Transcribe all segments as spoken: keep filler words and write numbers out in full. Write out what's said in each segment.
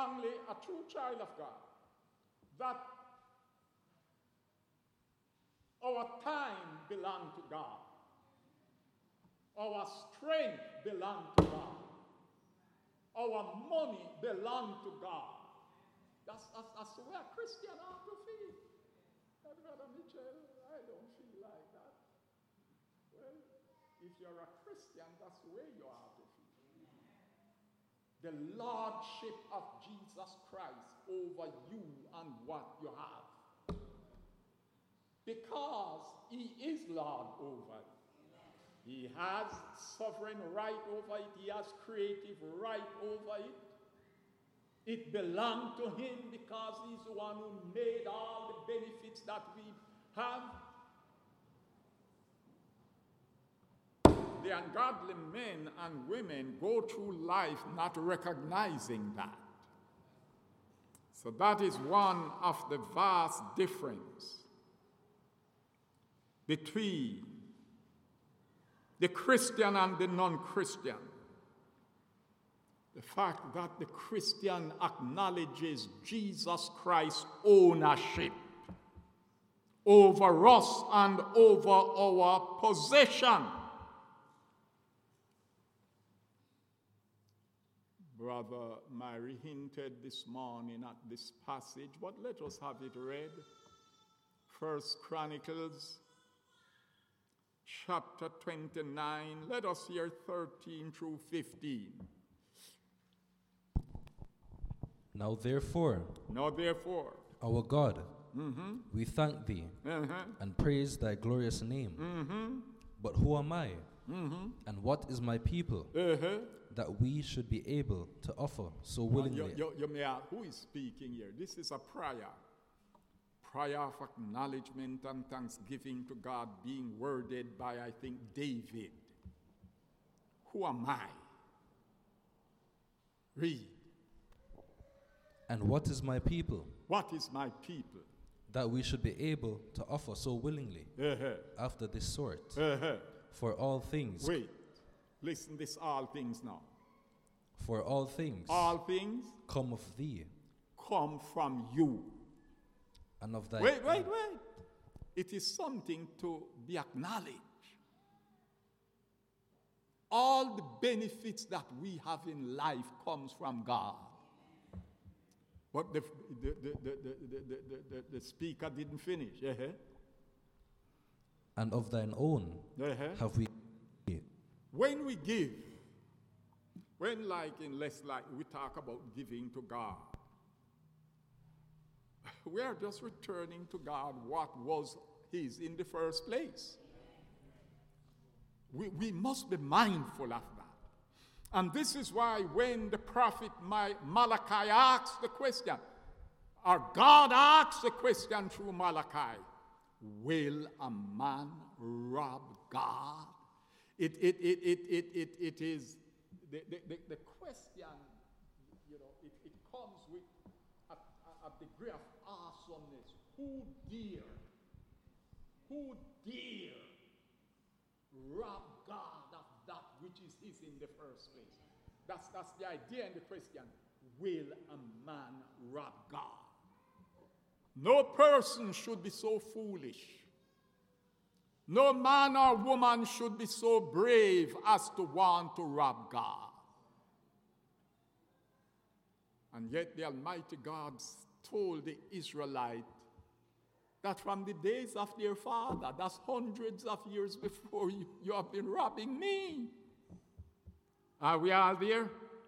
strongly, a true child of God, that our time belongs to God. Our strength belongs to God. Our money belongs to God. That's, that's, that's the way a Christian ought to feel. Brother Mitchell, I don't feel like that. Well, if you're a Christian, that's the way you ought to feel. The lordship of Jesus Christ over you and what you have. Because he is Lord over it. He has sovereign right over it. He has creative right over it. It belonged to him because he's the one who made all the benefits that we have. The ungodly men and women go through life not recognizing that. So that is one of the vast difference between the Christian and the non-Christian. The fact that the Christian acknowledges Jesus Christ's ownership over us and over our possession. Brother Mary hinted this morning at this passage, but let us have it read. First Chronicles chapter twenty-nine, let us hear thirteen through fifteen. Now therefore, now therefore, our God, mm-hmm. we thank thee uh-huh. and praise thy glorious name. Mm-hmm. But who am I, mm-hmm. and what is my people, uh-huh. that we should be able to offer so willingly? Uh, you, you, you may ask, who is speaking here? This is a prayer. Prayer of acknowledgement and thanksgiving to God, being worded by, I think, David. Who am I? Read. And what is my people? What is my people? That we should be able to offer so willingly uh-huh. after this sort. Uh-huh. For all things. Wait. Listen, this all things now. For all things. All things. Come of thee. Come from you. And of thy. Wait, wait, wait. It is something to be acknowledged. All the benefits that we have in life comes from God. But the, the, the, the, the, the, the, the speaker didn't finish. Uh-huh. And of thine own uh-huh. have we. When we give, when like in less like we talk about giving to God, we are just returning to God what was his in the first place. We, we must be mindful of that. And this is why when the prophet Malachi asks the question, or God asks the question through Malachi, will a man rob God? It, it, it, it, it, it, it is, the, the, the, the question, you know, it, it comes with a, a, a degree of awesomeness. Who dare, who dare rob God of that which is his in the first place? That's, that's the idea in the question. Will a man rob God? No person should be so foolish. No man or woman should be so brave as to want to rob God. And yet the Almighty God told the Israelites that from the days of their father, that's hundreds of years before you, you have been robbing me. Are we all there?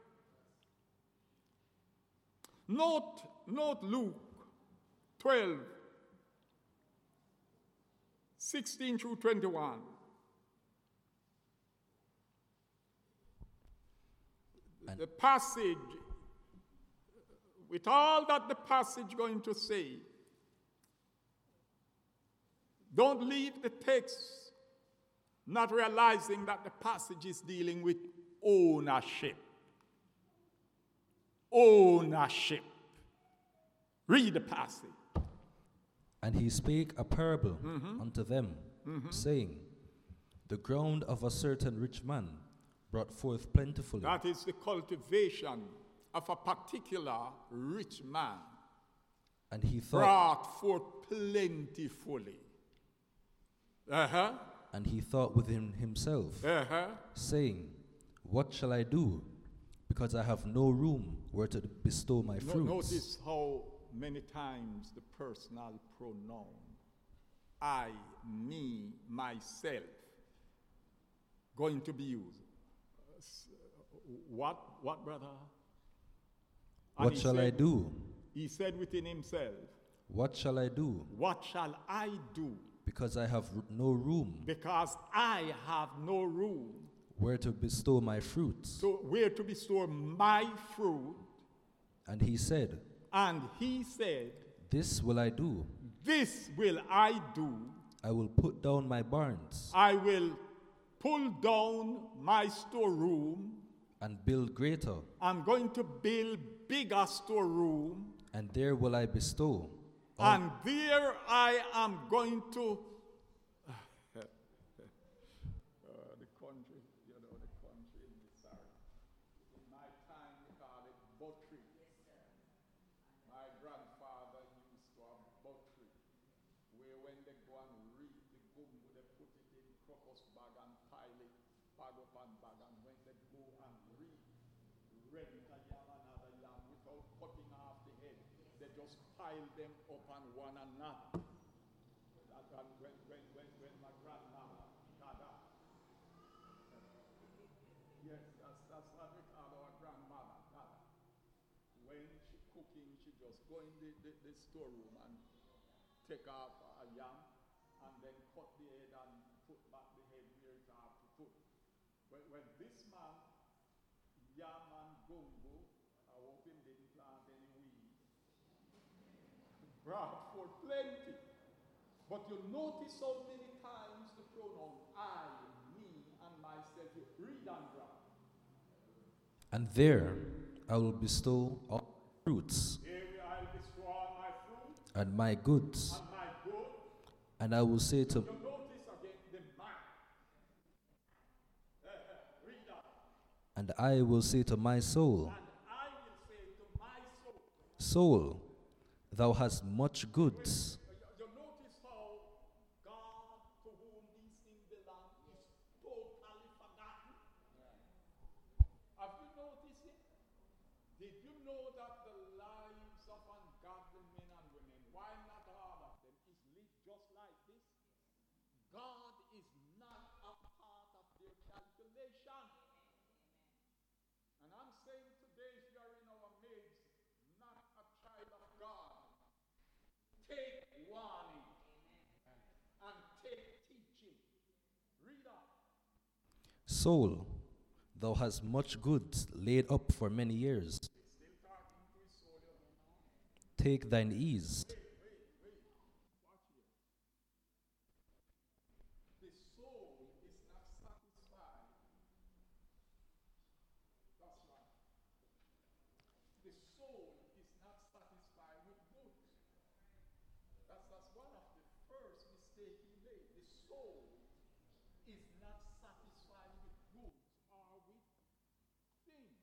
Note, note Luke twelve, sixteen through twenty-one. And the passage, with all that the passage going to say, don't leave the text not realizing that the passage is dealing with ownership. Ownership. Read the passage. And he spake a parable mm-hmm. unto them, mm-hmm. saying, the ground of a certain rich man brought forth plentifully. That is the cultivation of a particular rich man And he thought, brought forth plentifully. Uh-huh. and he thought within himself, Uh-huh. saying, What shall I do? Because I have no room where to bestow my No, fruits. notice how many times the personal pronoun I, me, myself going to be used. Uh, s- What, what, brother? And What he shall I said- do? He said within himself, What shall I do? what shall I do? Because I have r- no room Because I have no room where to bestow my fruits. to where to bestow my fruit. And he said, And he said, This will I do. this will I do. I will put down my barns I will pull down my storeroom. and build greater, I'm going to build bigger storeroom. and there will I bestow all, And there I am going to. Uh, the country, you know, the country in the south. In my time, we call it buttery. My grandfather used to have buttery, where when they go and read the gumbo, they put it in crocus bag and pile it, bag up and bag, and when they go and read, rent a yam another yam without cutting off the head, they just pile them upon one another. That, and when, when, when, when my grandmother, Dada, yes, that's, that's what we call our grandmother, Dada. When she cooking, she just go in the, the, the storeroom and take off a yam and then cut the head and put back the head where it have to put. When, when this man, yam and gumbo, I hope him didn't plant any weeds, brought for plenty. But you notice how many times the pronoun I, me, and myself, you read and write. and there I will bestow all fruits Here I will destroy all my fruit and my goods, and my good. and I will say to You notice again the man. Uh, uh, read that. and I will say to my soul, And I will say to my soul. Soul, thou hast much goods, You, you notice how God, to whom these things belong, is totally forgotten. Have you noticed it? Did you know that the lives of ungodly men and women, why not all of them, is lived just like this? God is not a part of their calculation. And I'm saying today, if you are in our midst, not a child of God, take warning and take teaching. Read on. soul, thou hast much goods laid up for many years. Still talking to his soul, you know. Take thine ease, Wait, wait, wait. Watch here. The soul is not satisfied. That's right. The soul is not satisfied with goods. That's, that's one of the first mistakes he made. The soul is not satisfied with goods or with things.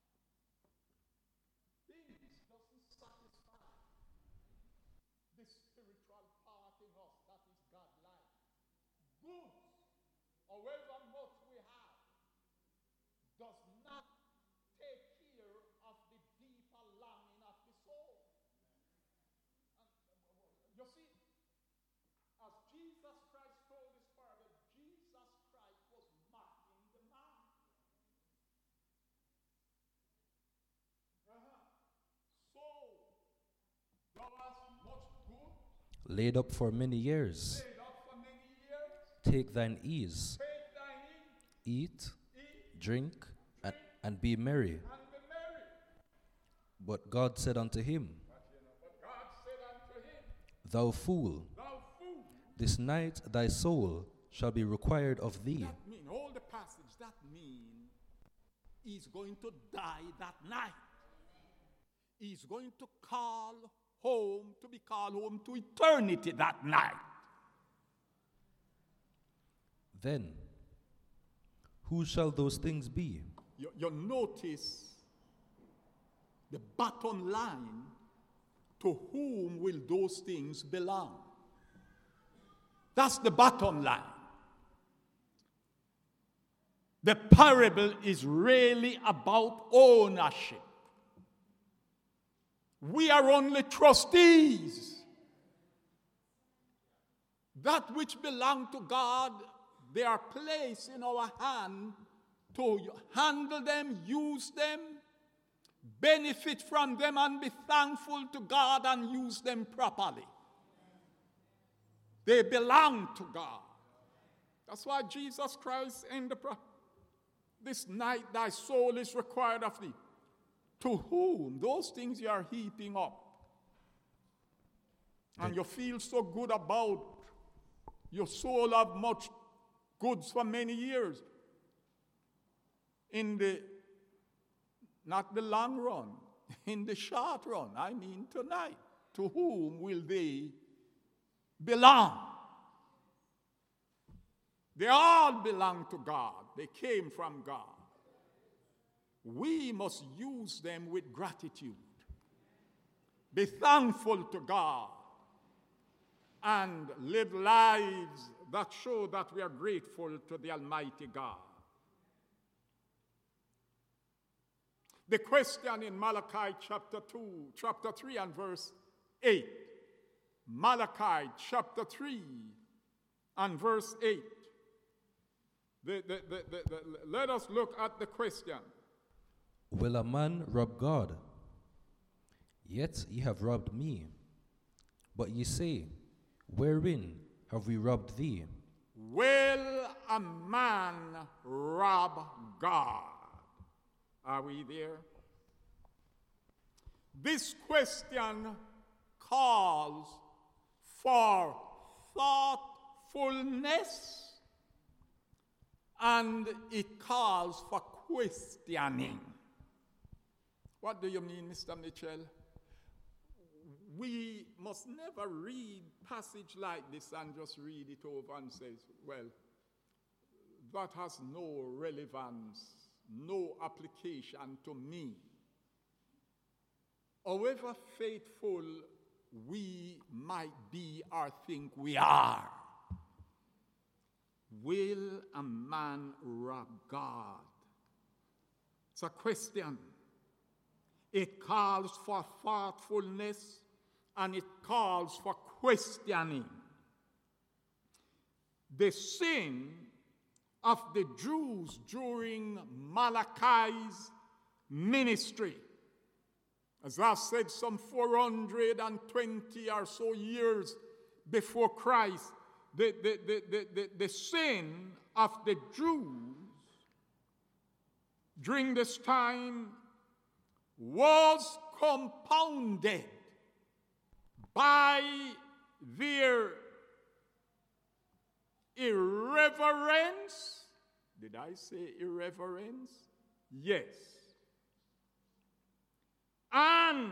Things doesn't satisfy the spiritual part in us that is God-like. Goods, however much we have, does not take care of the deeper longing of the soul. And, uh, you see, as Jesus Christ told this parable, Jesus Christ was mocking the man. Uh-huh. Soul, thou hast much good, laid up for many years. laid up for many years. Take thine ease, Take thine ease, eat, eat, drink, and, and be merry. and be merry. But God said unto him, But you know, but God said unto him, Thou fool, thou fool. this night thy soul shall be required of thee. That mean, all the passage, that mean he's going to die that night. He's going to call home, to be called home to eternity that night. Then, who shall those things be? You, you notice the bottom line, to whom will those things belong? That's the bottom line. The parable is really about ownership. We are only trustees. That which belong to God, they are placed in our hand to handle them, use them, benefit from them, and be thankful to God and use them properly. They belong to God. That's why Jesus Christ in the pro- this night thy soul is required of thee. To whom? Those things you are heaping up. And you feel so good about your soul have much goods for many years. In the, not the long run, in the short run, I mean tonight, to whom will they belong? They all belong to God. They came from God. We must use them with gratitude. Be thankful to God and live lives that show that we are grateful to the Almighty God. The question in Malachi chapter two, chapter three and verse eight. Malachi chapter three and verse eight. The, the, the, the, the, let us look at the question. Will a man rob God? Yet ye have robbed me. But ye say, wherein have we robbed thee? Will a man rob God? Are we there? This question calls for thoughtfulness, and it calls for questioning. What do you mean, Mister Mitchell? We must never read passage like this and just read it over and say, well, that has no relevance, no application to me. However faithful we might be or think we are, will a man rob God? It's a question. It calls for thoughtfulness and it calls for questioning. The sin of the Jews during Malachi's ministry, as I said, some four hundred twenty or so years before Christ, the, the, the, the, the, the sin of the Jews during this time was compounded by their irreverence. Did I say irreverence? Yes. And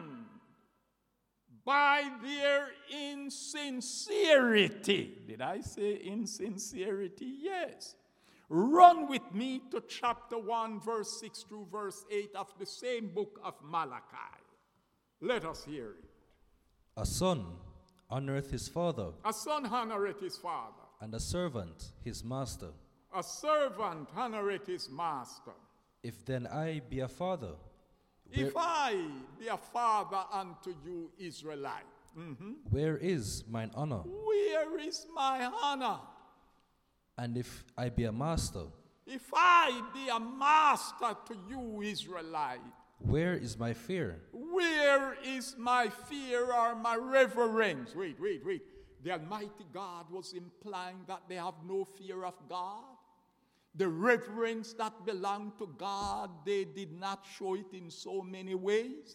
by their insincerity. Did I say insincerity? Yes. Run with me to chapter one, verse six through verse eight of the same book of Malachi. Let us hear it. A son honoreth his father, A son honoreth his father. and a servant his master. A servant honoreth his master. If then I be a father, If I be a father unto you, Israelite, mhm, where is mine honor? where is my honor? And if I be a master, If I be a master to you, Israelite, where is my fear? where is my fear or my reverence? Wait, wait, wait. The Almighty God was implying that they have no fear of God. The reverence that belonged to God, they did not show it in so many ways.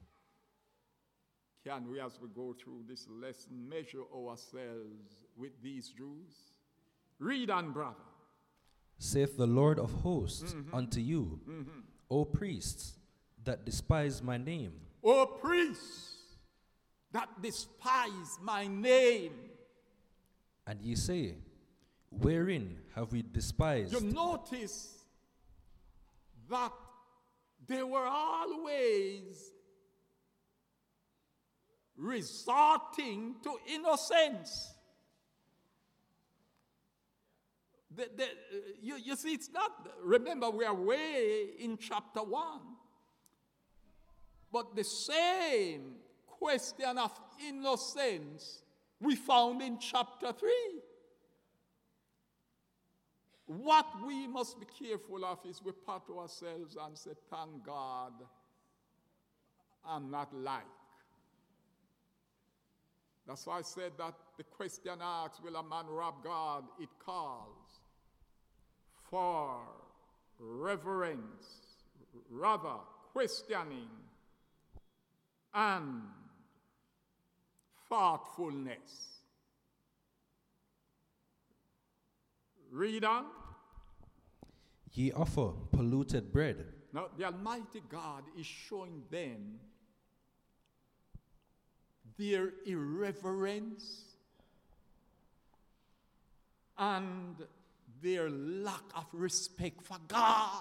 Can we, as we go through this lesson, measure ourselves with these Jews? Read on, brother. Saith the Lord of hosts unto you, O priests, that despise my name. O priests that despise my name. And ye say, wherein have we despised? You notice that they were always resorting to innocence. The, the, you, you see, it's not, remember, we are way in chapter one. But the same question of innocence we found in chapter three. What we must be careful of is we pat ourselves and say, thank God I'm not like. That's why I said that the question asks, will a man rob God? It calls for reverence, rather questioning and thoughtfulness. Read on. Ye offer polluted bread. Now, the Almighty God is showing them their irreverence and their lack of respect for God.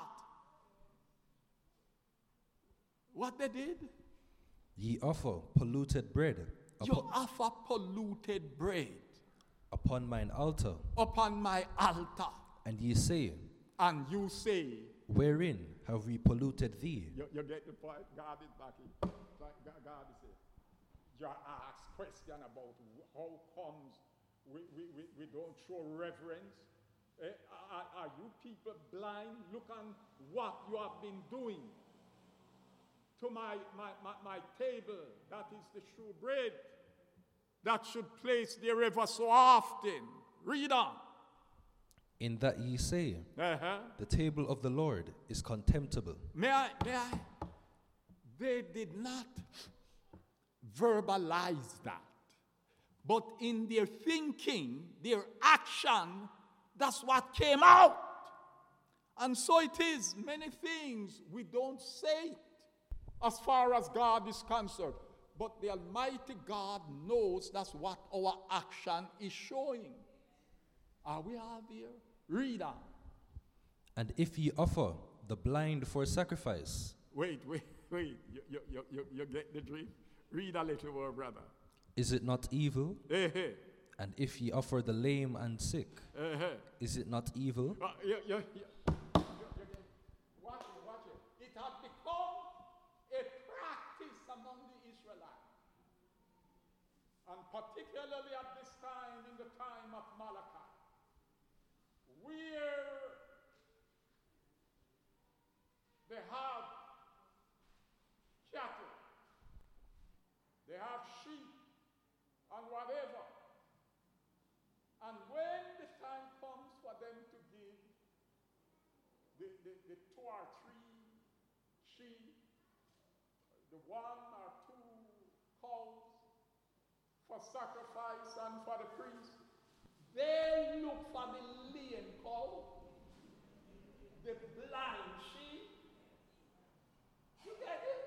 What they did? Ye offer polluted bread. You Upo- offer polluted bread upon mine altar, upon my altar, and ye say, and you say, wherein have we polluted thee? you, you get the point? God is back in. God God is here. You ask question about how comes we, we, we, we don't show reverence. Eh, are, are you people blind? Look on what you have been doing to my, my, my, my table. That is the true bread that should place there ever so often. Read on. In that ye say, Uh-huh. the table of the Lord is contemptible. May I, may I? They did not verbalize that. But in their thinking, their action, that's what came out. And so it is, many things we don't say it as far as God is concerned. But the Almighty God knows that's what our action is showing. Are we all there? Read on. And if ye offer the blind for sacrifice, Wait, wait, wait. You, you, you, you, you get the drift? Read a little more, brother. is it not evil? Hey, hey. And if ye offer the lame and sick, Hey, hey. is it not evil? Uh, you, you, you, you, you get, watch it, watch it. It had become a practice among the Israelites. And particularly at this time, in the time of Malachi, where they have cattle, they have sheep, and whatever. And when the time comes for them to give the, the, the two or three sheep, the one or two cows for sacrifice and for the priest, they look for the lame cow, the blind sheep. You get it?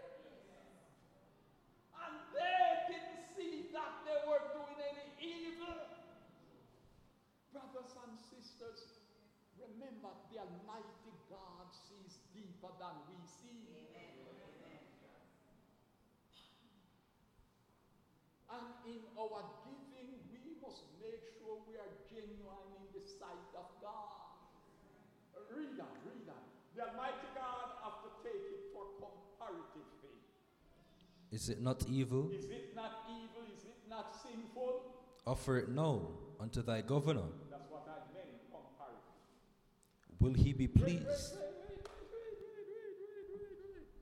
And they didn't see that they were doing any evil. Brothers and sisters, remember the Almighty God sees deeper than we see. And in our giving, we must make sure we are genuine in the sight of God. Read on, read on. The Almighty God have to take it for comparative faith. Is it not evil? Is it not evil? Is it not sinful? Offer it now unto thy governor. That's what I meant, comparative. Will he be Wait, wait, pleased? wait, wait, wait, wait, wait, wait, wait, wait.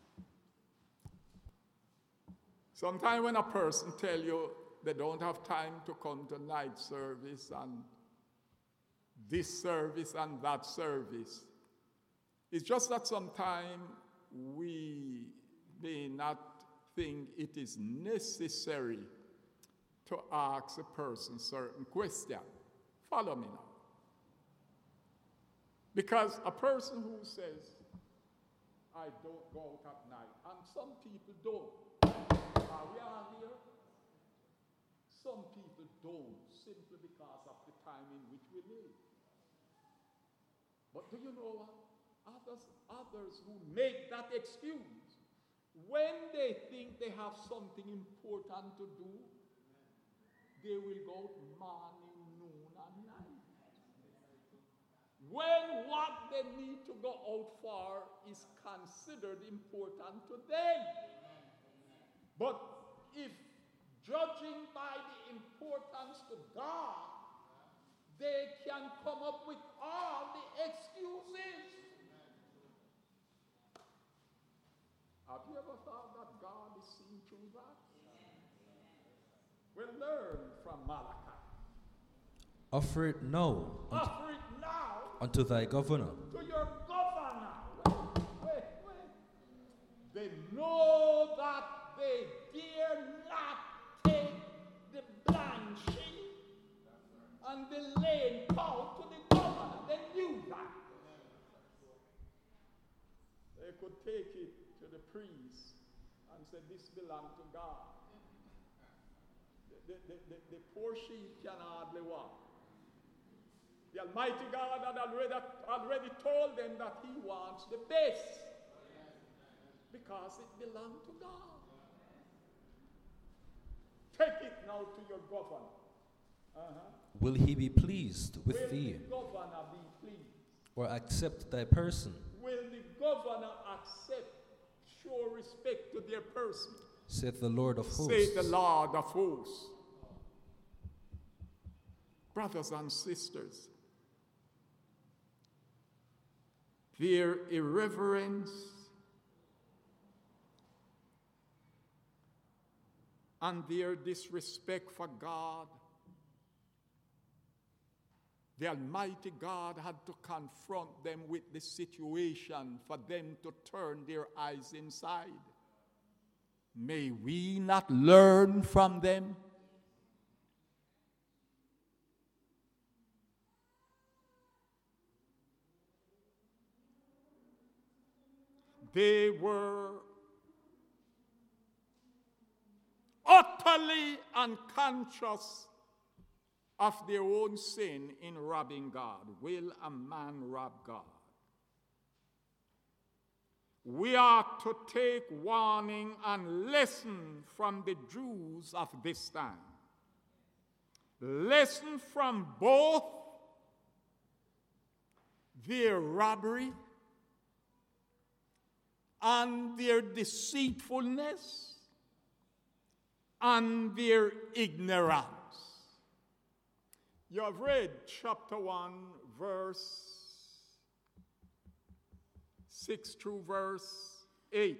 Sometimes when a person tell you they don't have time to come to night service and this service and that service, it's just that sometimes we may not think it is necessary to ask a person certain question. Follow me now. Because a person who says, I don't go out at night, and some people don't. Are we all here? Some people don't, simply because of the time in which we live. But do you know what? Others, others who make that excuse When they think they have something important to do, they will go out morning, noon, and night. When what they need to go out for is considered important to them. But if judging by the importance to God, they can come up with all the excuses. Have you ever thought that God is seeing through that? Well, learn from Malachi. Offer it now unto, Offer it now unto thy governor. to your governor. Wait, wait, wait. They know that they dare not take the blind sheep and the lame cow to the governor. They knew that. They could take it to the priest and say, this belongs to God. The, the, the, the poor sheep can hardly walk. The Almighty God had already, already told them that he wants the best because it belongs to God. Take it now to your governor. Uh-huh. Will he be pleased with Will thee, the governor be pleased? or accept thy person? Will the governor accept, show respect to their person? Saith the Lord of hosts. Say the Lord of hosts. Brothers and sisters, their irreverence and their disrespect for God, the Almighty God had to confront them with the situation for them to turn their eyes inside. May we not learn from them? They were utterly unconscious of their own sin in robbing God. Will a man rob God? We are to take warning and lesson from the Jews of this time. Lesson from both their robbery and their deceitfulness and their ignorance. You have read chapter one, verse six through verse eight.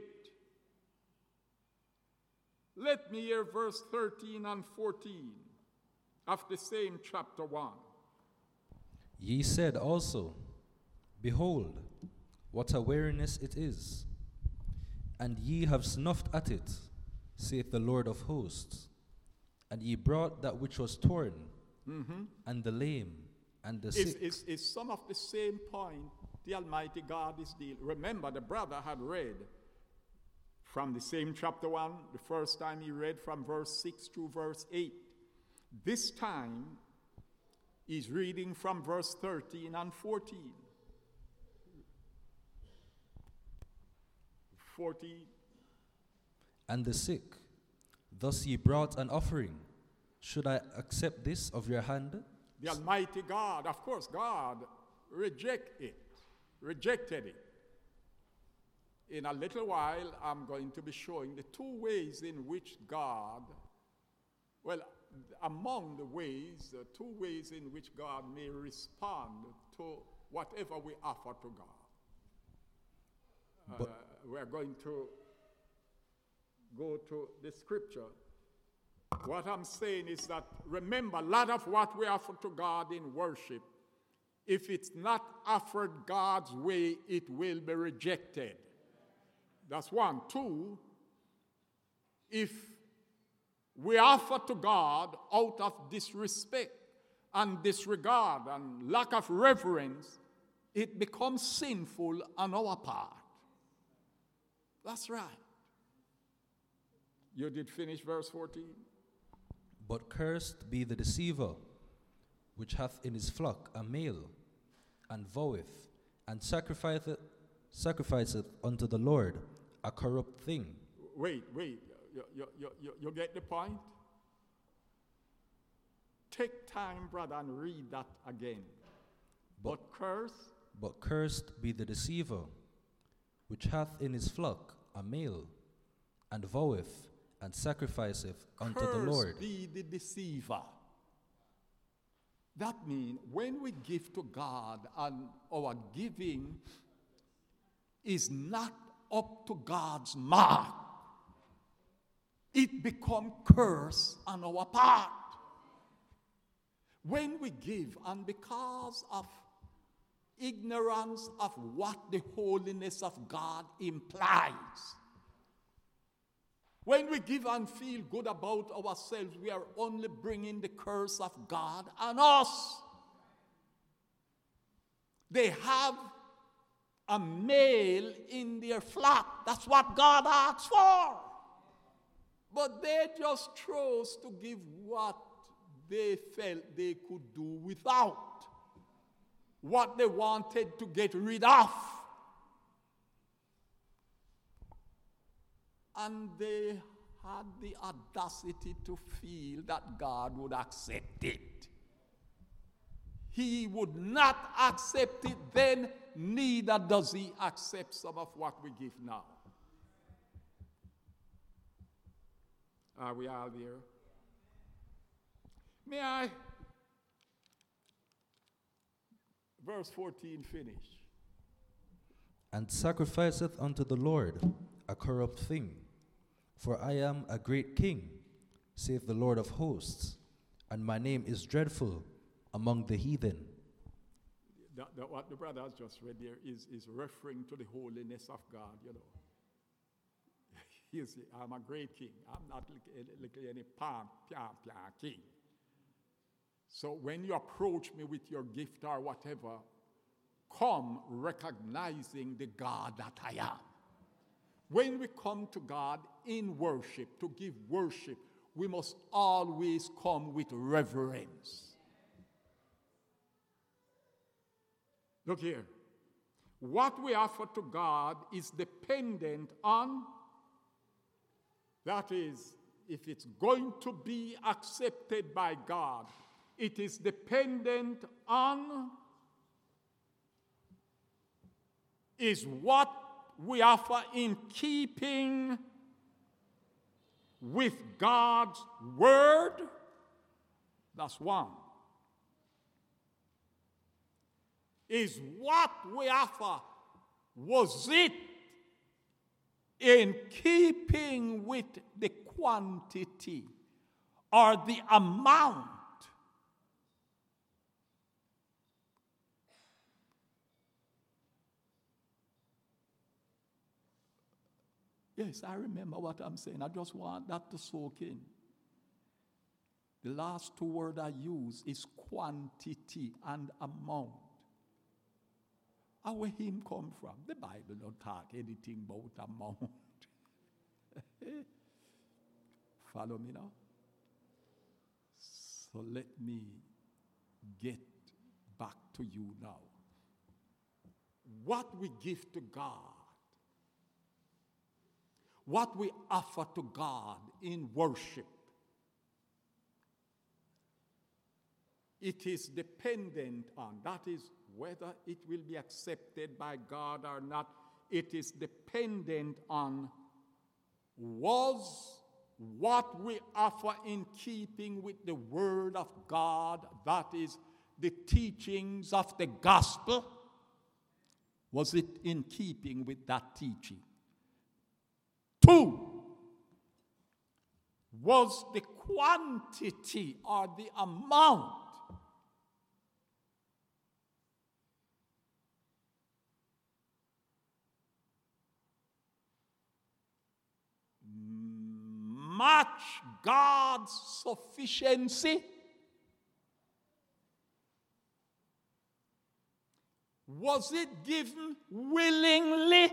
Let me hear verse thirteen and fourteen of the same chapter one. Ye said also, behold, what a weariness it is, and ye have snuffed at it, saith the Lord of hosts. And ye brought that which was torn, mm-hmm. and the lame, and the sick. It's, it's, it's some of the same point the Almighty God is dealing. Remember, the brother had read from the same chapter one, the first time he read from verse six to verse eight. This time, he's reading from verse thirteen and fourteen. fourteen. And the sick, thus ye brought an offering. Should I accept this of your hand? The Almighty God, of course, God reject it, rejected it. In a little while, I'm going to be showing the two ways in which God, well, among the ways, the two ways in which God may respond to whatever we offer to God. Uh, we're going to go to the scripture. What I'm saying is that, remember, a lot of what we offer to God in worship, if it's not offered God's way, it will be rejected. That's one. Two, if we offer to God out of disrespect and disregard and lack of reverence, it becomes sinful on our part. That's right. You did finish verse fourteen? But cursed be the deceiver, which hath in his flock a male, and voweth, and sacrificeth, sacrificeth unto the Lord a corrupt thing, Wait, wait. You, you, you, you, you get the point? Take time, brother, and read that again. But, but curse. But cursed be the deceiver, which hath in his flock a male, and voweth and sacrificeth unto the Lord. Cursed be the deceiver. That means when we give to God and our giving is not up to God's mark, it becomes curse on our part. When we give, and because of ignorance of what the holiness of God implies, when we give and feel good about ourselves, we are only bringing the curse of God on us. They have a male in their flock. That's what God asks for. But they just chose to give what they felt they could do without, what they wanted to get rid of. And they had the audacity to feel that God would accept it. He would not accept it then, neither does he accept some of what we give now. Are we all there? May I, verse fourteen, finish? And sacrificeth unto the Lord a corrupt thing. For I am a great king, saith the Lord of hosts, and my name is dreadful among the heathen. The, the, what the brother has just read there is, is referring to the holiness of God, you know. You see, I'm a great king. I'm not like, like any palm, palm, palm king. So when you approach me with your gift or whatever, come recognizing the God that I am. When we come to God in worship, to give worship, we must always come with reverence. Look here. What we offer to God is dependent on, that is, if it's going to be accepted by God, it is dependent on, is what we offer in keeping with God's word. That's one. Is what we offer, was it in keeping with the quantity or the amount? Yes, I remember what I'm saying. I just want that to soak in. The last two words I use is quantity and amount. And where him come from? The Bible don't talk anything about amount. Follow me now? So let me get back to you now. What we give to God, what we offer to God in worship, it is dependent on, that is, whether it will be accepted by God or not, it is dependent on, was what we offer in keeping with the word of God, that is, the teachings of the gospel, was it in keeping with that teaching? Two, was the quantity or the amount match God's sufficiency? Was it given willingly?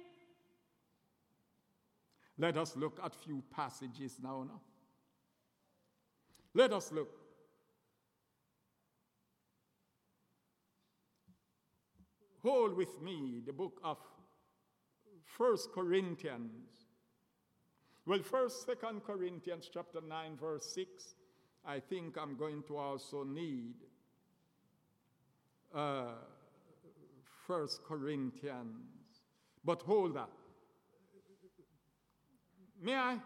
Let us look at few passages now. now. Let us look. Hold with me the book of First Corinthians, Well, first, Second Corinthians chapter nine, verse six. I think I'm going to also need uh, First Corinthians. But hold that. May I?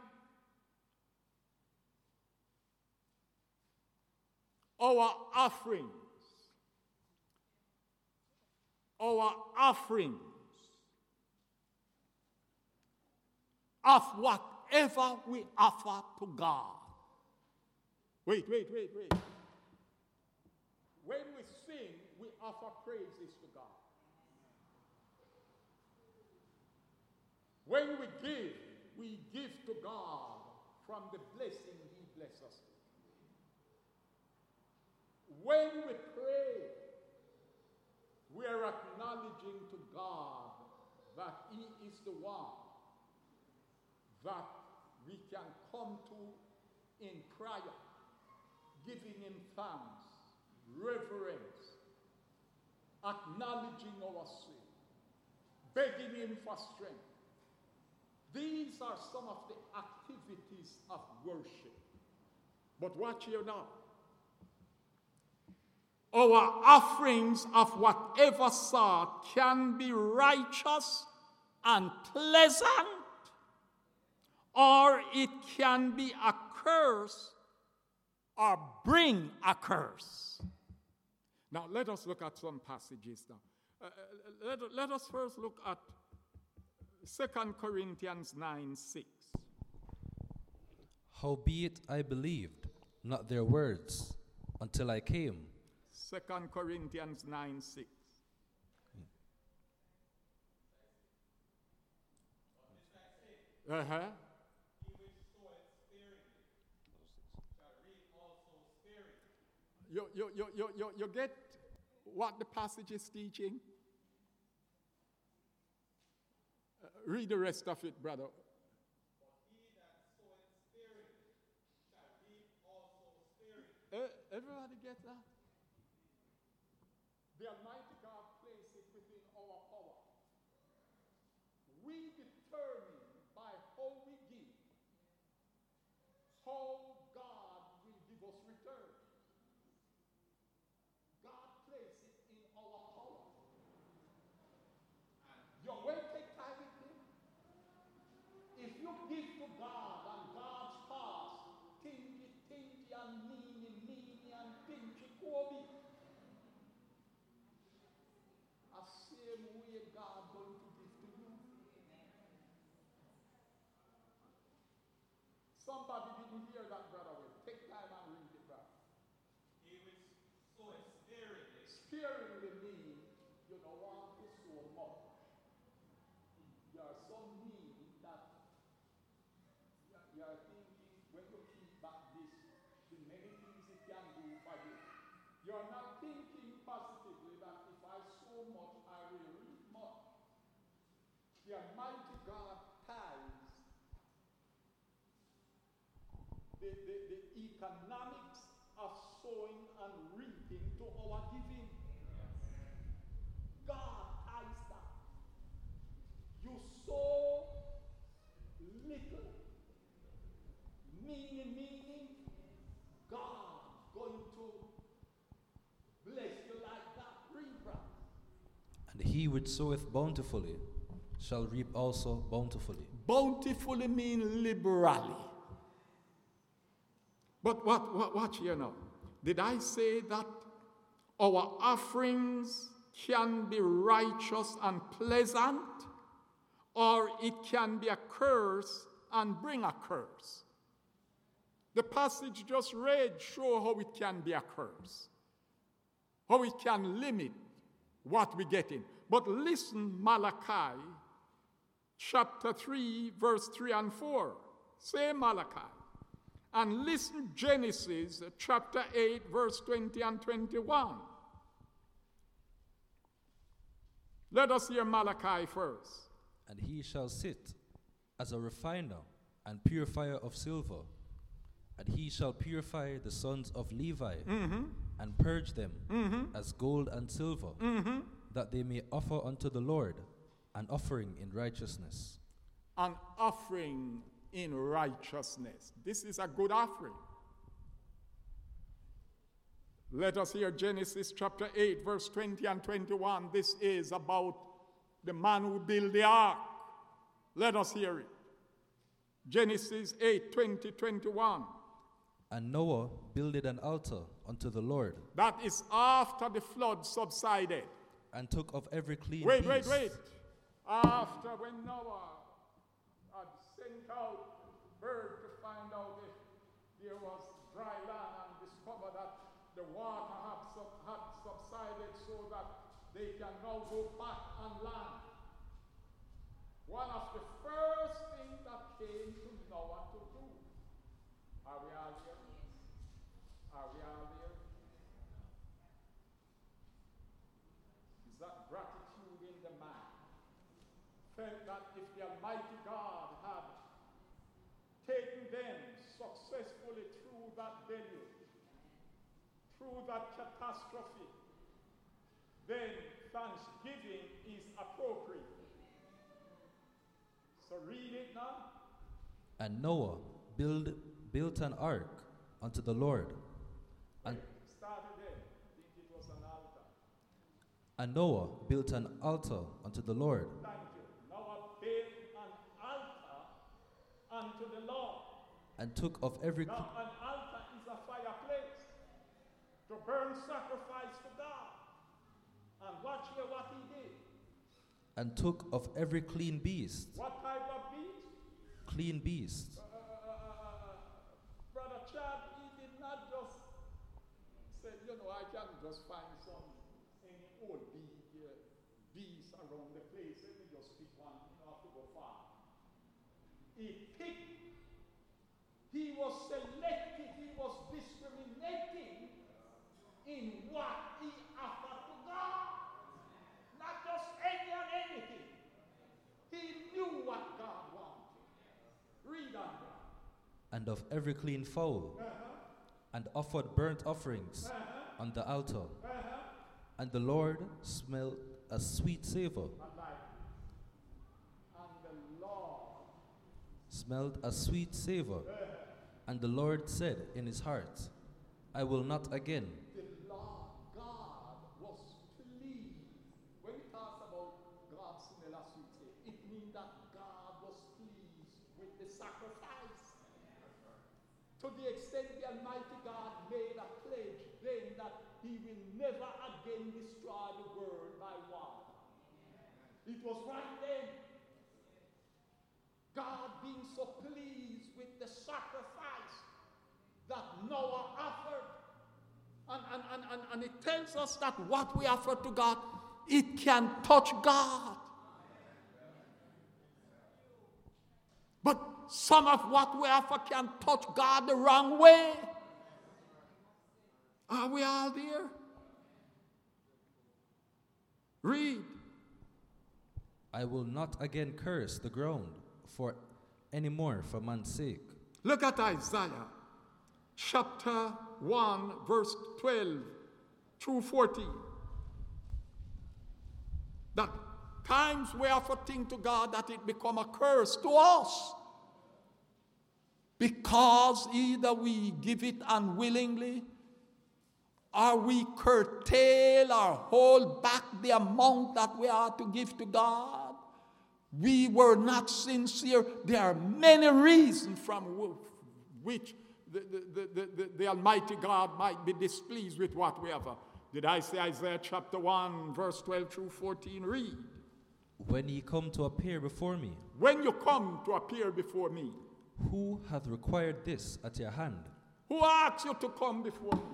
Our offerings, our offerings of whatever we offer to God. Wait, wait, wait, wait. When we sing, we offer praises to God. When we give, we give to God from the blessing He blesses us with. When we pray, we are acknowledging to God that He is the one that we can come to in prayer, giving Him thanks, reverence, acknowledging our sin, begging Him for strength. These are some of the activities of worship. But watch here now. Our offerings of whatever sort can be righteous and pleasant, or it can be a curse or bring a curse. Now, let us look at some passages now. Uh, let, let us first look at Second Corinthians nine six. Howbeit I believed not their words until I came. Second Corinthians nine six. Uh-huh. You, you, you, you, you, you get what the passage is teaching? Uh, read the rest of it, brother. But he that soweth sparingly shall reap also sparingly. Uh, everybody get that? The Almighty God placed it within our power. We determine by how we give, how God will give us return. God placed it in our power. You will take time with Him. If you give to God and God's past, tinky, tinky, and meany, meany, and pinchy, kobe, a same way God going to give to you. Somebody didn't hear that, brother. Will take time and read it, brother. He which soweth sparingly Sparingly means you don't want to sow much. There are some need that you are thinking when you keep back this, the many things it can do for you. You are not thinking positively that if I sow much, I will reap much. The Almighty God ties the, the, the economics of sowing and reaping to our giving. God ties that. You sow little, meaning, meaning, God going to bless you like that. Read, brother. And he which soweth bountifully shall reap also bountifully. Bountifully mean liberally. But what, what, watch here now. Did I say that our offerings can be righteous and pleasant, or it can be a curse and bring a curse? The passage just read show how it can be a curse, how it can limit what we get in. But listen, Malachi chapter three, verse three and four. Say Malachi. And listen, Genesis chapter eight, verse twenty and twenty-one. Let us hear Malachi first. And he shall sit as a refiner and purifier of silver, and he shall purify the sons of Levi, Mm-hmm. and purge them Mm-hmm. as gold and silver, Mm-hmm. that they may offer unto the Lord an offering in righteousness. An offering in righteousness. This is a good offering. Let us hear Genesis chapter eight, verse twenty and twenty-one. This is about the man who built the ark. Let us hear it. Genesis eight, twenty, twenty-one. And Noah builded an altar unto the Lord, That is after the flood subsided. and took of every clean Wait, beast. wait, wait. After when Noah had sent out bird to find out if there was dry land and discovered that the water had, sub- had subsided so that they can now go back on land. One of the first things that came to Noah to do. Are we all here? Are we all here? Is that gratitude in the man? Felt that if the Almighty God had taken them successfully through that deluge, through that catastrophe, then thanksgiving is appropriate. So read it now. And Noah build, built an ark unto the Lord. And, Started there. I think it was an altar. and Noah built an altar unto the Lord, Thank you. Noah built an altar unto the Lord. and took of every cl- Now, an altar is a fireplace to burn sacrifice to God. And watch here what he did. and took of every clean beast, What type of beast? clean beast, Uh, uh, uh, uh, uh, Brother Chad, he did not just say, you know, I can just find some any old bee, uh, bees around the place. Let me just pick one. You don't have to go far. He picked. He was selective. He was discriminating in what he offered to God. Not just any and anything. He knew what God wanted. Read on that. and of every clean fowl, Uh-huh. and offered burnt offerings Uh-huh. on the altar. Uh-huh. And the Lord smelled a sweet savor, I like it. And the Lord, smelled a sweet savor. And the Lord said in his heart, I will not again. the Lord God was pleased. When it talks about God smell a sweet savor, it means that God was pleased with the sacrifice. To the extent the Almighty God made a pledge then that he will never again destroy the world by water. It was right then. God being so pleased with the sacrifice that Noah offered. And, and, and, and, and it tells us that what we offer to God, it can touch God. But some of what we offer can touch God the wrong way. Are we all there? Read. I will not again curse the ground for any more for man's sake. Look at Isaiah chapter one, verse twelve through fourteen. That times we offer things to God that it become a curse to us. Because either we give it unwillingly, or we curtail or hold back the amount that we are to give to God. We were not sincere. There are many reasons from which the, the, the, the, the Almighty God might be displeased with what we offer. Did I say Isaiah chapter one, verse twelve through fourteen? Read. When ye come to appear before me, When you come to appear before me, who hath required this at your hand? who asks you to come before me?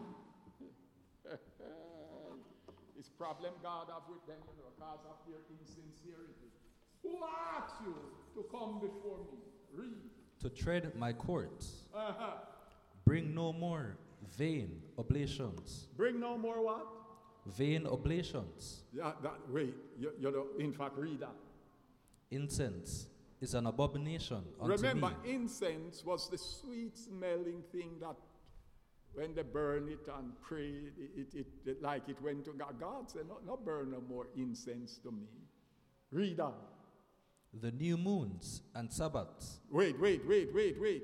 It's problem God have with them, you know, because of their insincerity. Who asks you to come before me? Read. To tread my courts. Uh-huh. Bring no more vain oblations. Bring no more what? Vain oblations. Yeah, that, wait, you, you know, in fact, read that. Incense is an abomination unto Remember, me. incense was the sweet smelling thing that when they burn it and prayed, it, it, it, it like it went to God. God said, no, no burn no more incense to me. Read on. the new moons and Sabbaths, Wait, wait, wait, wait, wait.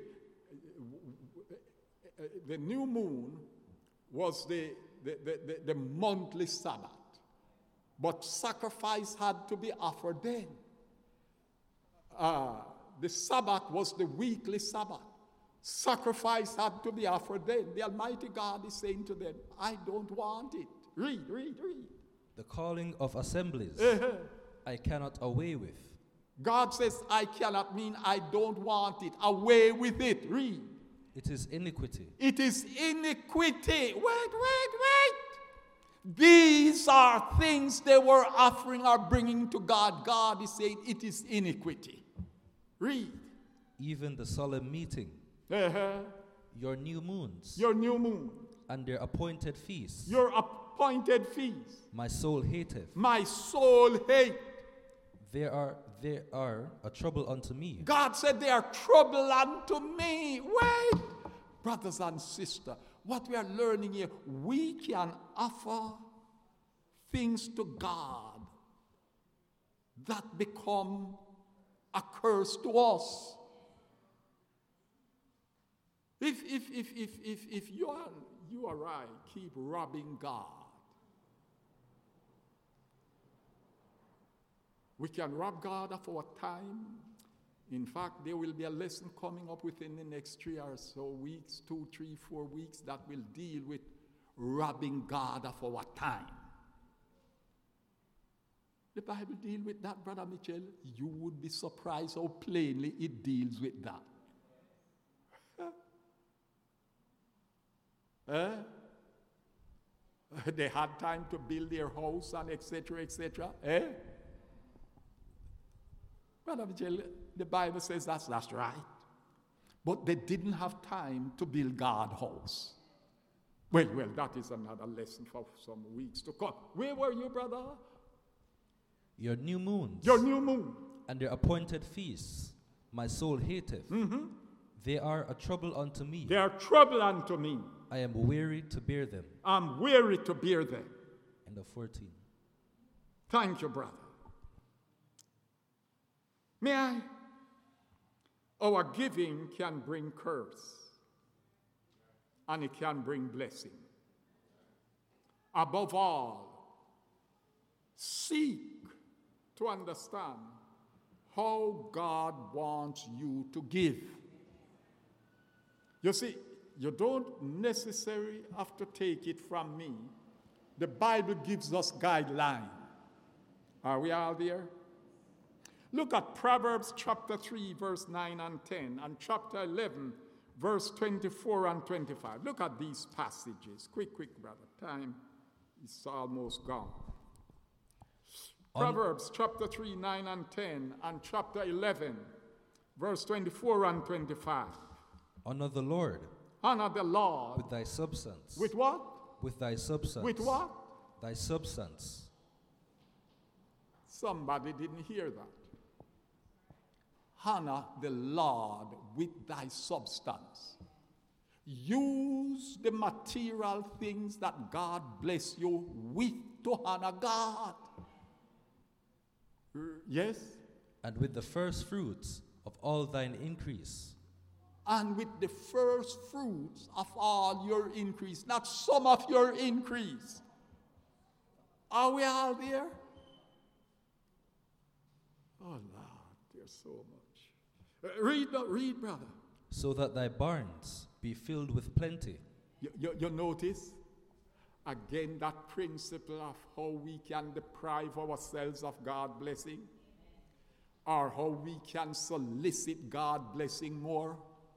The new moon was the, the, the, the, the monthly Sabbath. But sacrifice had to be offered then. Uh, the Sabbath was the weekly Sabbath. Sacrifice had to be offered then. The Almighty God is saying to them, I don't want it. Read, read, read. the calling of assemblies, Uh-huh. I cannot away with. God says, I cannot mean I don't want it. Away with it. Read. It is iniquity. It is iniquity. Wait, wait, wait. These are things they were offering or bringing to God. God is saying it is iniquity. Read. Even the solemn meeting, Uh-huh. your new moons, Your new moon, and their appointed feasts, your appointed feast, my soul hateth. my soul hate. There are there are a trouble unto me. God said they are trouble unto me. Wait, brothers and sisters, what we are learning here, we can offer things to God that become a curse to us. If if if if if, if you are you are right, keep robbing God. We can rob God of our time. In fact, there will be a lesson coming up within the next three or so weeks, two, three, four weeks, that will deal with robbing God of our time. The Bible deals with that, Brother Mitchell. You would be surprised how plainly it deals with that. Eh? They had time to build their house and et cetera, et cetera. Eh? Brother Mitchell, the Bible says that's, that's right. But they didn't have time to build God's house. Well, well, that is another lesson for some weeks to come. Where were you, brother? Your new moons, Your new moon. and their appointed feasts, my soul hateth. Mm-hmm. They are a trouble unto me. They are trouble unto me. I am weary to bear them. I'm weary to bear them. End of fourteen. Thank you, brother. May I? Our giving can bring curse, and it can bring blessing. Above all, seek to understand how God wants you to give. You see, you don't necessarily have to take it from me. The Bible gives us guidelines. Are we all there? Look at Proverbs chapter three, verse nine and ten, and chapter eleven, verse twenty-four and twenty-five. Look at these passages. Quick, quick, brother. Time is almost gone. On- Proverbs chapter three, nine and ten, and chapter eleven, verse twenty-four and twenty-five. Honor the Lord Honor the Lord. with thy substance. With what? With thy substance. With what? Thy substance. Somebody didn't hear that. Honor the Lord with thy substance. Use the material things that God bless you with to honor God. Uh, Yes? And with the first fruits of all thine increase. And with the first fruits of all your increase, not some of your increase. Are we all there? Oh, Lord, there's so much. Uh, read, no, read, brother. So that thy barns be filled with plenty. You, you, you notice? Again, that principle of how we can deprive ourselves of God's blessing, or how we can solicit God's blessing more.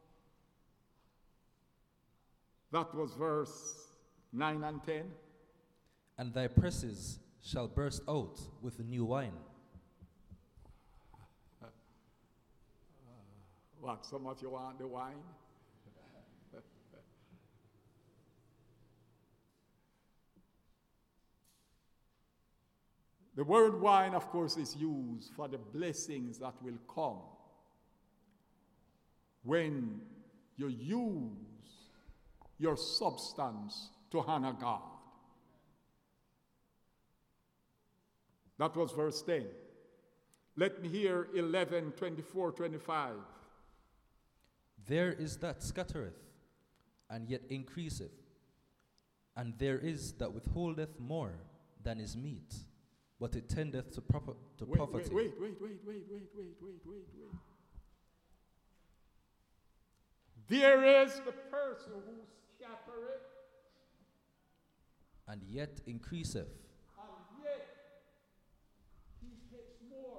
That was verse nine and ten. And thy presses shall burst out with new wine. What, some of you want the wine? The word wine, of course, is used for the blessings that will come when you use your substance to honor God. That was verse ten. Let me hear eleven, twenty-four, twenty-five. There is that scattereth, and yet increaseth, and there is that withholdeth more than is meet, but it tendeth to, proper, to Wait, poverty. wait, wait, wait, wait, wait, wait, wait, wait, wait. There is the person who scattereth, And yet increaseth, and yet he gets more.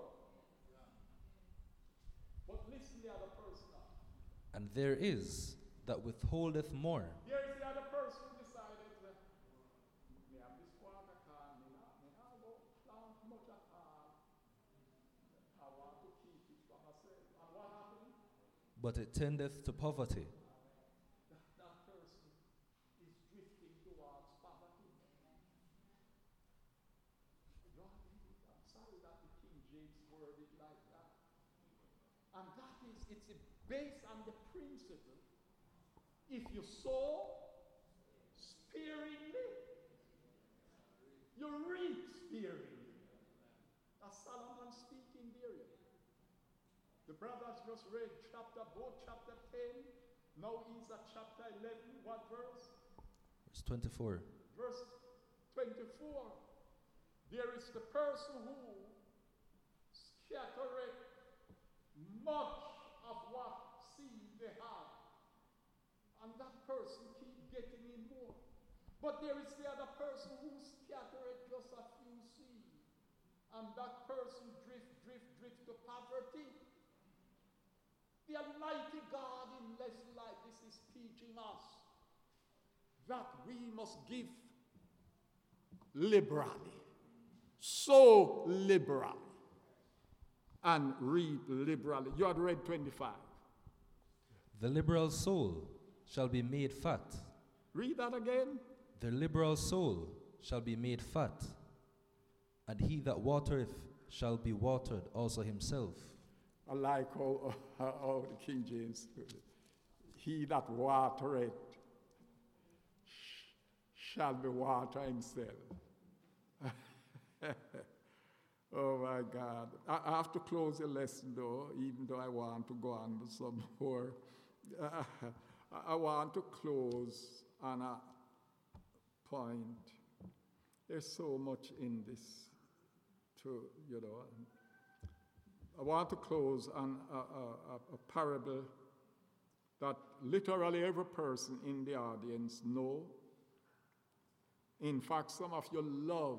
But listen to the other person now. and there is that withholdeth more. There is the other person who decided that, me have this quarter car, me not, me not go plant much at all. I want to keep it for myself. And what happened? But it tendeth to poverty. That, that person is drifting towards poverty. Lord, I'm sorry that the King James word it like that. And that is, it's a, based on the principle, if you sow sparingly, you reap sparingly. That's Solomon speaking there. The brothers just read chapter, both chapter ten, now he's at chapter eleven, what verse? Verse twenty-four. Verse twenty-four. There is the person who scattereth much of what seed they have, and that person keep getting in more. But there is the other person who scattereth just a few seed, and that person drift, drift, drift to poverty. The Almighty God in lessons like this is teaching us that we must give liberally, sow liberally, and reap liberally. You had read twenty-five. The liberal soul shall be made fat. Read that again. The liberal soul shall be made fat, and he that watereth shall be watered also himself. I like how, how, how the King James put it. He that watereth sh- shall be watered himself. Oh my God. I, I have to close the lesson though, even though I want to go on with some more. Uh, I want to close on a point. There's so much in this to, you know. I want to close on a, a, a parable that literally every person in the audience know. In fact, some of you love,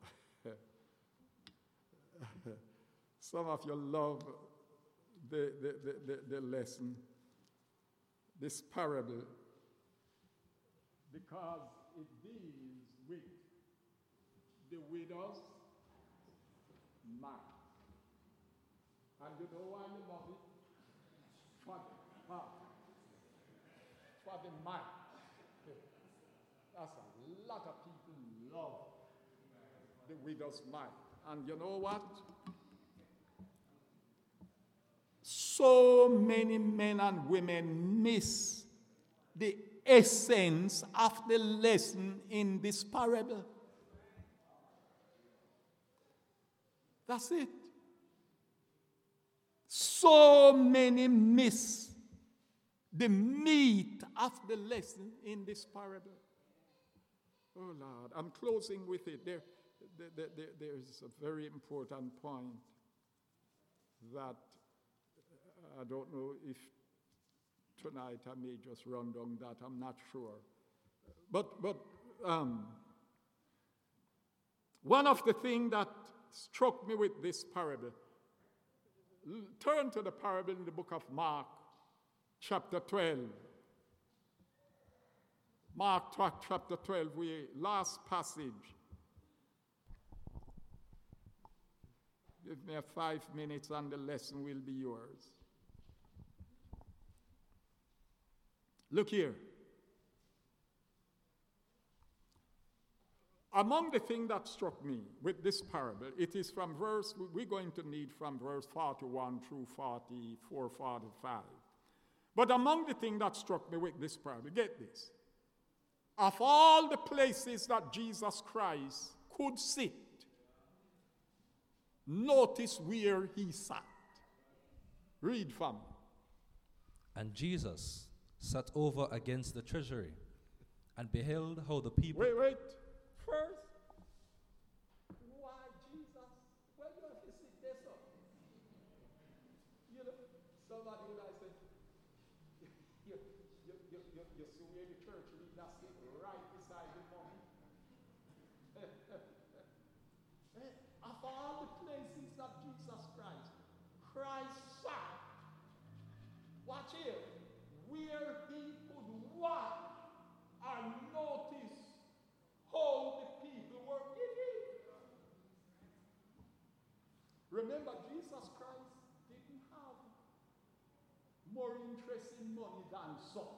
some of you love the, the, the, the, the lesson, this parable, because it deals with the widow's mite. And you know why you love it? For the mite. For the mite. That's a lot of people love the widow's mite. And you know what? So many men and women miss the essence of the lesson in this parable. That's it. So many miss the meat of the lesson in this parable. Oh Lord, I'm closing with it. There, there, there, there's a very important point that I don't know if tonight I may just run down that. I'm not sure. But, but um, one of the things that struck me with this parable, turn to the parable in the book of Mark, chapter twelve. Mark chapter twelve, we last passage. Give me a five minutes and the lesson will be yours. Look here. Among the things that struck me with this parable, it is from verse, we're going to need from verse forty-one through forty-four, forty-five. But among the things that struck me with this parable, get this. Of all the places that Jesus Christ could sit, Notice where he sat. Read from. And Jesus sat over against the treasury, and beheld how the people... Wait, wait. First, why Jesus? Well, you have to sit there, so. You know, somebody would have said, you, you, you, you, you, you see where the church leader sit right beside the money. Of all the places of Jesus Christ, Christ sat, watch here, where he could watch and notice how the people were giving. Remember, Jesus Christ didn't have more interest in money than some.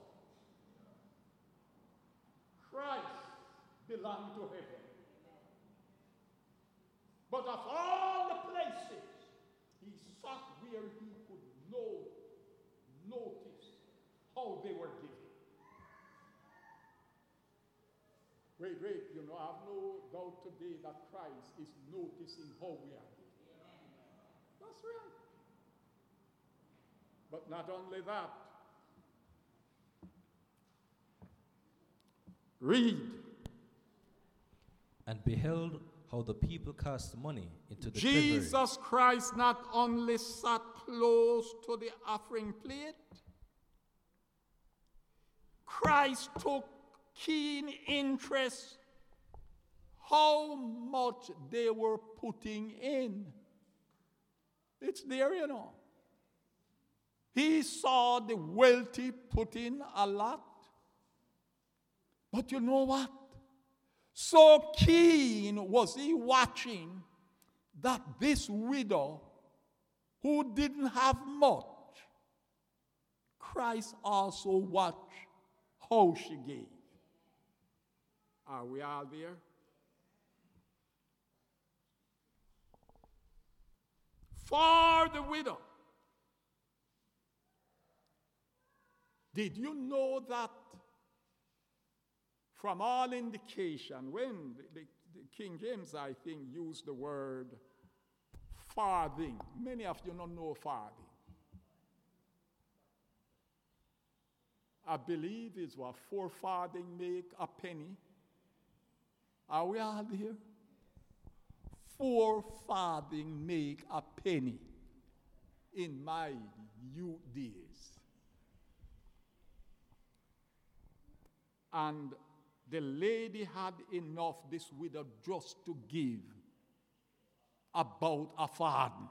Christ belonged to heaven. But of all the places, he sat where he could know, notice how they were giving. Wait, wait, you know, I have no doubt today that Christ is noticing how we are giving. That's right. But not only that. Read. And beheld how the people cast money into the treasury. Jesus Christ not only sat close to the offering plate, Christ took keen interest how much they were putting in. It's there, you know. He saw the wealthy put in a lot. But you know what? So keen was he watching that this widow, who didn't have much, Christ also watched how she gave. Are we all there? For the widow. Did you know that from all indication, when the, the, the King James, I think, used the word farthing. Many of you don't know farthing. I believe it's what four farthing make a penny. Are we all here? Four farthing make a penny in my youth days. And the lady had enough, this widow, just to give about a farthing.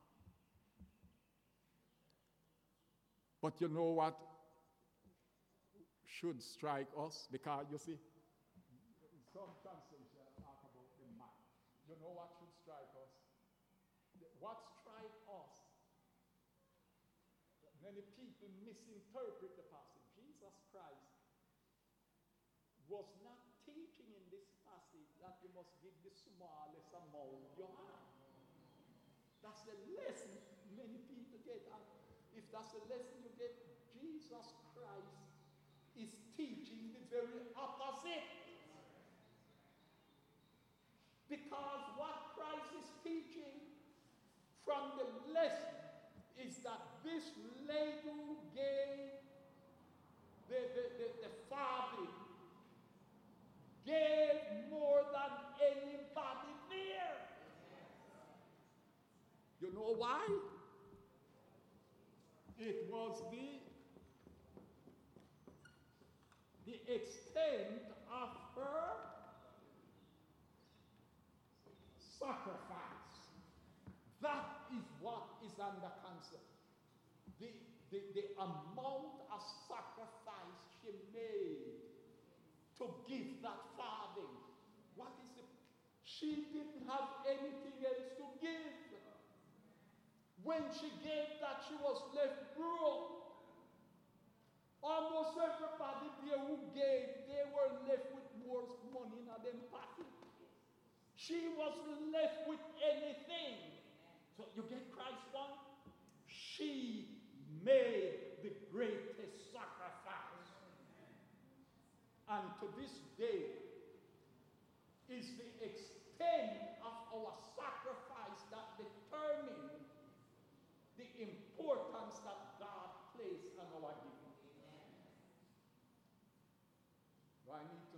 But you know what should strike us? Because you see, some translations talk about the mind. You know what should strike us? What strike us? Many people misinterpret the passage. Jesus Christ was not teaching in this passage that you must give the smallest amount you have. That's the lesson many people get. And if that's the lesson you get, Jesus Christ is teaching the very opposite. Because what Christ is teaching from the lesson is that this lady who gave the, the, the, the farthing gave more than anybody there. You know why? It was the, the extent of her sacrifice. That is what is under concept. The, the, the amount of sacrifice she made to give that farthing. What is it? She didn't have anything else to give. When she gave that, she was left broke. Almost everybody there who gave, they were left with more money in their pocket. She wasn't left with anything. So you get Christ's point? She made the greatest sacrifice. And to this day is the extent of our sacrifice that the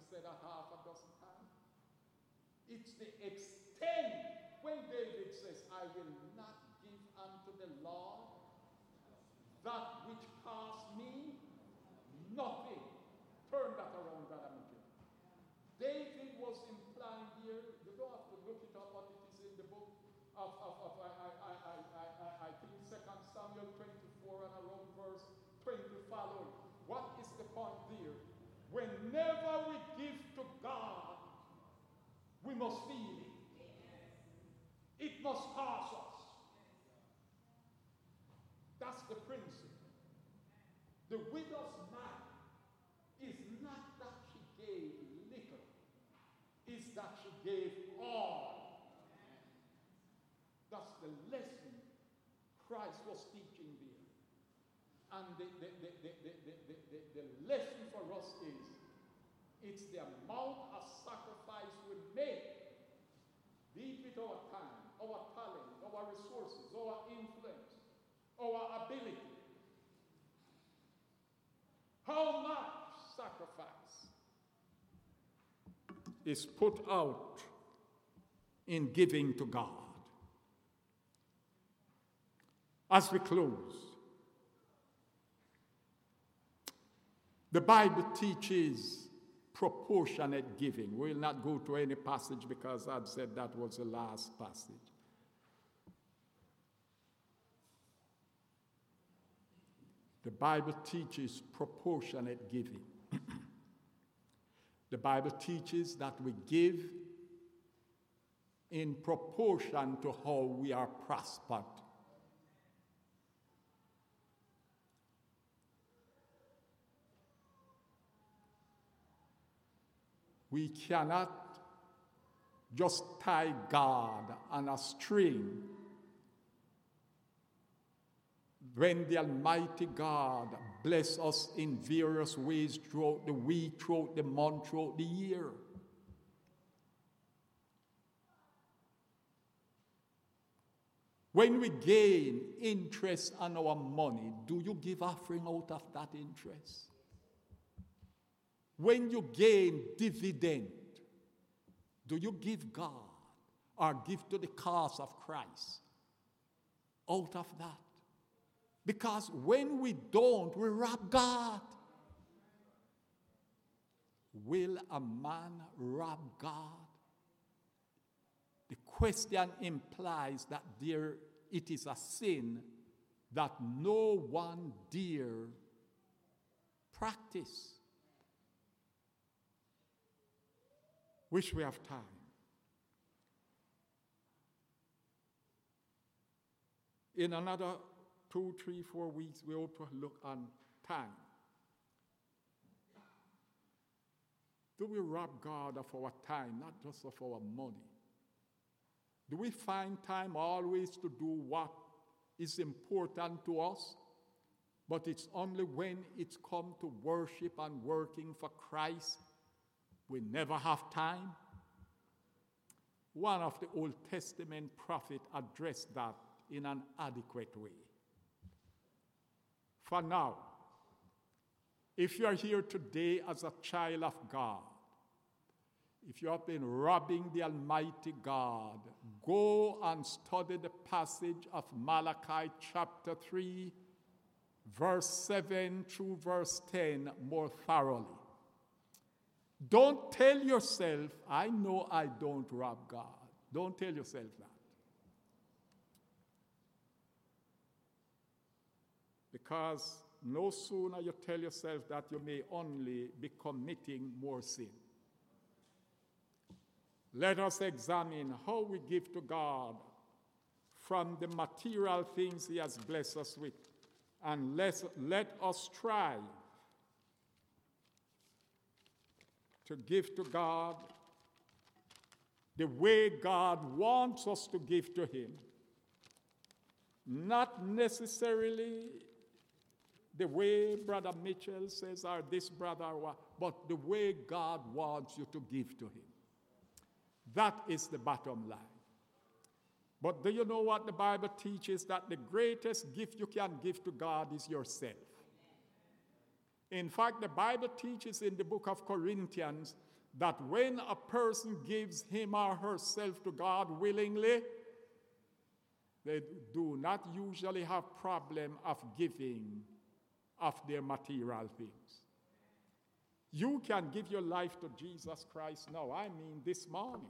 said that half a dozen times. It's the extent when David says, I will not give unto the Lord that which cost me nothing. Turn that around, Brother Mitchell. David was implying here, you don't have to look it up, but it is in the book of, of, of I, I, I, I, I, I think Second Samuel twenty-four and around verse twenty following. What is the point there? Whenever we give to God, we must feel it. It must cost us. That's the principle. The widow's mite is not that she gave little, it's that she gave all. That's the lesson Christ was teaching there. And the, the, the, the, the, the, the, the lesson for us is, it's the amount of sacrifice we make, be it with our time, our talent, our resources, our influence, our ability. How much sacrifice is put out in giving to God? As we close, the Bible teaches proportionate giving. We'll not go to any passage because I'd said that was the last passage. The Bible teaches proportionate giving. The Bible teaches that we give in proportion to how we are prospered. We cannot just tie God on a string when the Almighty God bless us in various ways throughout the week, throughout the month, throughout the year. When we gain interest on our money, do you give offering out of that interest? When you gain dividend, do you give God or give to the cause of Christ out of that? Because when we don't, we rob God. Will a man rob God? The question implies that there it is a sin that no one dare practice. Wish we have time. In another two, three, four weeks, we ought to look on time. Do we rob God of our time, not just of our money? Do we find time always to do what is important to us? But it's only when it's come to worship and working for Christ we never have time. One of the Old Testament prophets addressed that in an adequate way. For now, if you are here today as a child of God, if you have been robbing the Almighty God, go and study the passage of Malachi chapter three, verse seven through verse ten more thoroughly. Don't tell yourself, I know I don't rob God. Don't tell yourself that. Because no sooner you tell yourself that, you may only be committing more sin. Let us examine how we give to God from the material things He has blessed us with, and let, let us strive to give to God the way God wants us to give to Him. Not necessarily the way Brother Mitchell says, or this brother, but the way God wants you to give to Him. That is the bottom line. But do you know what the Bible teaches? That the greatest gift you can give to God is yourself. In fact, the Bible teaches in the book of Corinthians that when a person gives him or herself to God willingly, they do not usually have problem of giving of their material things. You can give your life to Jesus Christ now. I mean this morning.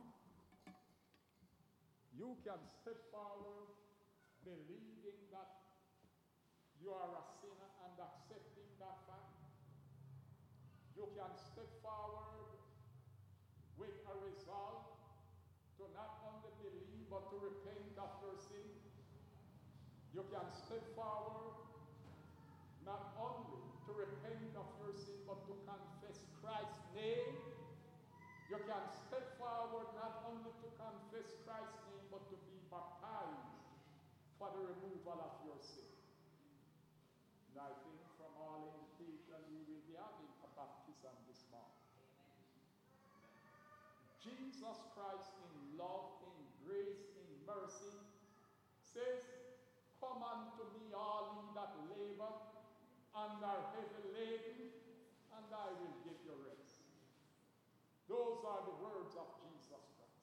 You can step forward believing that you are a sinner and accepting that fact. You can step forward with a resolve to not only believe but to repent of your sin. You can step forward not only to repent of your sin but to confess Christ's name. You can step forward not only to confess Christ's name but to be baptized for the removal of your sin. And I think from all indication we will be having a baptism this morning. Jesus Christ in love, in grace, in mercy says, "Come unto me all ye that labor and are heavy laden, and I will give you rest." Those are the words of Jesus Christ,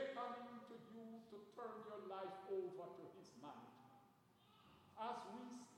beckoning to you to turn your life over to his management. As we